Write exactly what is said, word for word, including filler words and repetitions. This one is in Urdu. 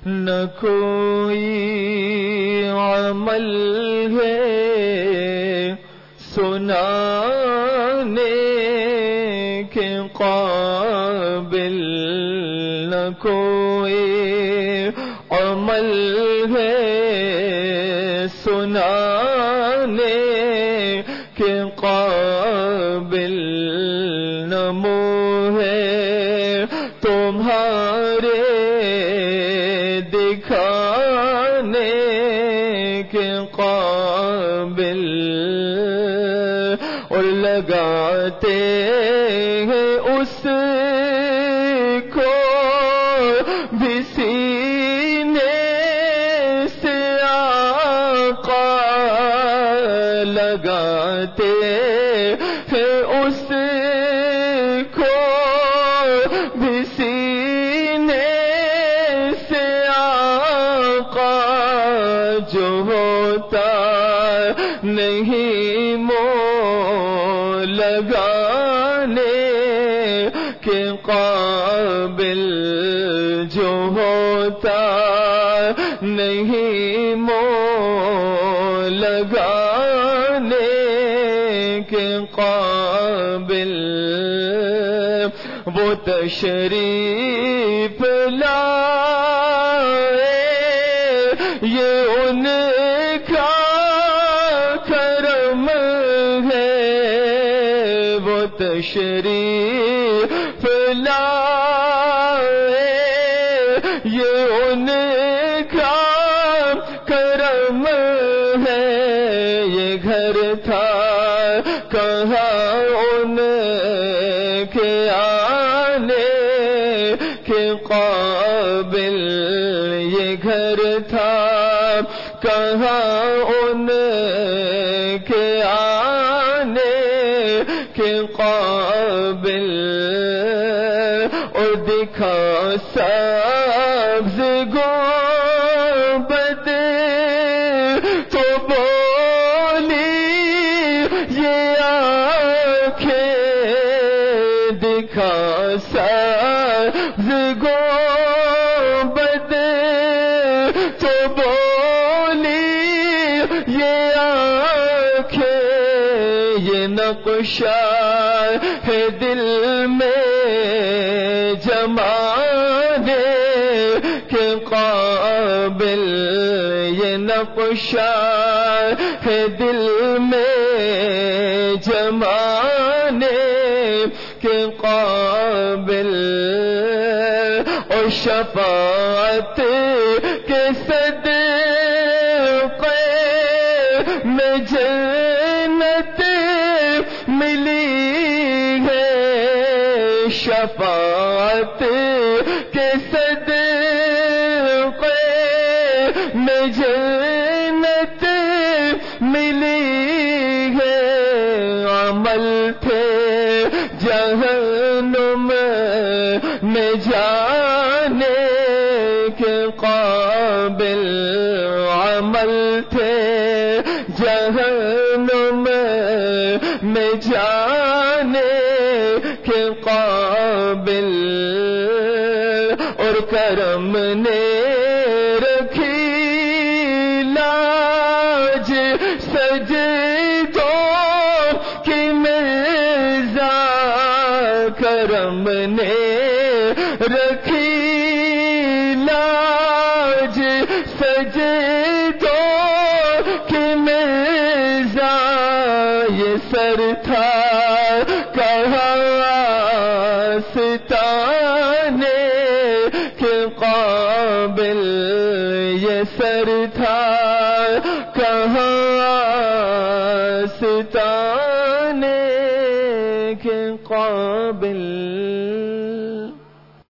نہ کوئی عمل ہے سنانے کے قابل، نہ کوئی عمل ہے سنانے کے قابل، نہ منہ ہے تمہارے دکھانے کے قابل، اور لگاتے ہیں اس کو بھی سینے سے آقا، لگاتے ہیں اس کو بھی سینے سے آقا، جو ہوتا نہیں منہ لگانے کے قابل، جو ہوتا نہیں منہ لگانے کے قابل، وہ تشریف لائے یہ ان کا کرم ہے، وہ تشریف لائے یہ ان کا کرم ہے، یہ گھر تھا کہاں ان کے آنے کے قابل، یہ گھر تھا کہاں ان کے آنے کے قابل، اور دکھا سبز گنبد تو بولی یہ آنکھیں، دکھا سبز گنبد تو بولی یہ آنکھیں، یہ نقشہ ہے دل میں جمانے کے قابل، یہ نقشہ ہے دل میں جمانے کے قابل، اور شفاعت کے صدقے میں جنت ملی ہے، شفاعت کے صدقے میں جنت ملی ہے، عمل تھے جہنم میں جانے کے قابل، عمل تھے جہنم میں جانے کے قابل، اور کرم نے رکھی لاج سجدوں کی مرزا، کرم نے رکھی لاج سجدوں کی مرزا، یہ سر تھا کہاں ستانے کے قابل، یہ سر تھا کہاں ستانے کے قابل۔